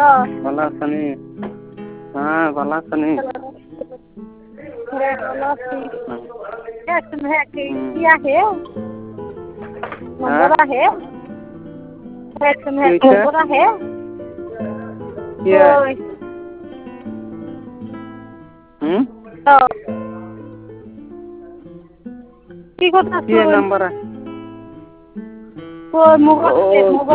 ভালো আছেন? হ্যাঁ ভালো আছেন? কি आहे नंबर आहे नंबर आहे होय কি কথা কি নাম্বার? होय मोबाईल